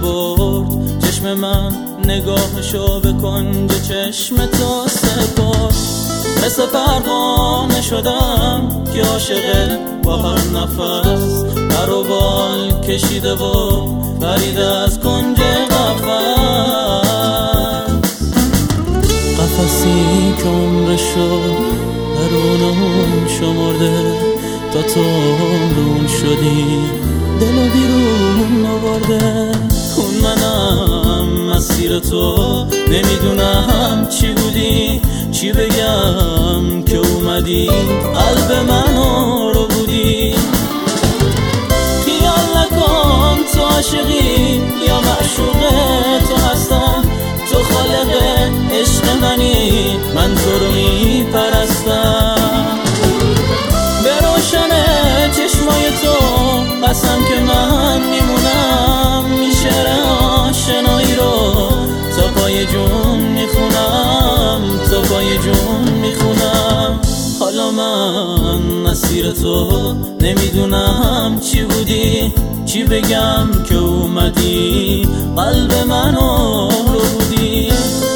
برد چشم من، نگاهشو به کنج چشم تو سپرد. مثل پروانه شدم که عاشق با هر نفس پر و بال کشیده و پرید از کنج قفسی که عمرشو درونم شمرده، تا تو عمرون شدی دلو بیرون آورده. اون منم مسیر تو، نمیدونم چی بودی، چی بگم که اومدی قلب منو رو بودی. خیال نکن تو عاشقی یا معشوق تو هستم، تو خالق عشق منی، من تو رو میپرستم. به روشن چشمای تو قسم که من میمونم، این شعر آشنایی رو تا پای جون میخونم، تا پای جون میخونم. حالا من مسیر تو، نمیدونم چی بودی، چی بگم که اومدی قلب منو رو بودی.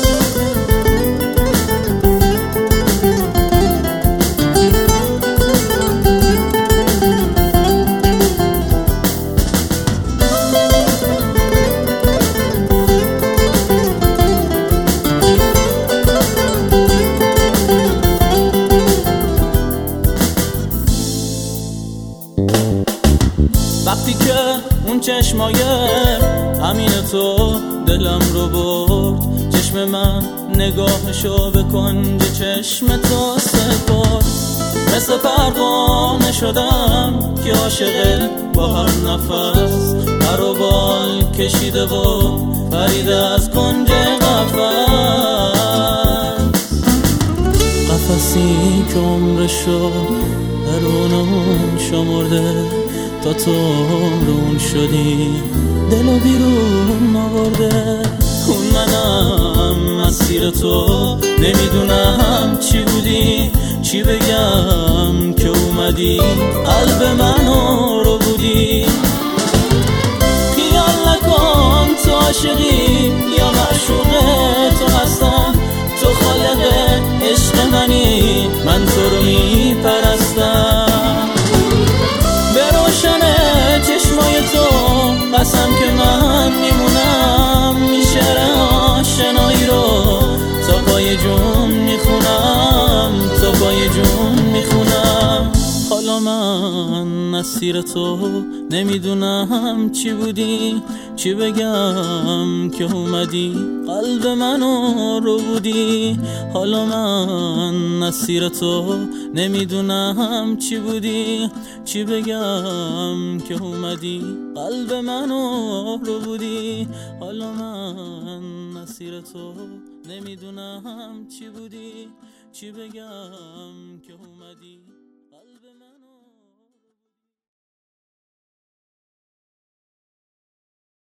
وقتی که اون چشمای همین تو دلم رو برد، چشم من نگاهشو به کنج چشم تو سپرد. مثل پروانه شدم که عاشق با هر نفس پر و بال کشیده و پرید از کنج قفسی که عمرشو درونم شمرده، تا تو عمرون شدی دلو بیرون آورده. اون منم مسیر تو، نمیدونم چی بودی، چی بگم که اومدی قلب منو رو بودی. خیال نکن تو عاشقی یا معشوق تو هستم، تو خالق عشق منی، من تو رو میپرستم. به روشن چشمای تو قسم که من میمونم، این شعر آشنایی رو تا پای جون میخونم، تا پای جون میخونم. حالا من مسیر تو، نمیدونم چی بودی، چی بگم که اومدی قلب منو رو بودی. حالا من مسیر تو، نمیدونم چی بودی، چی بگم که اومدی قلب منو رو بودی. حالا من مسیر تو، نمیدونم چی بودی، چی بگم که اومدی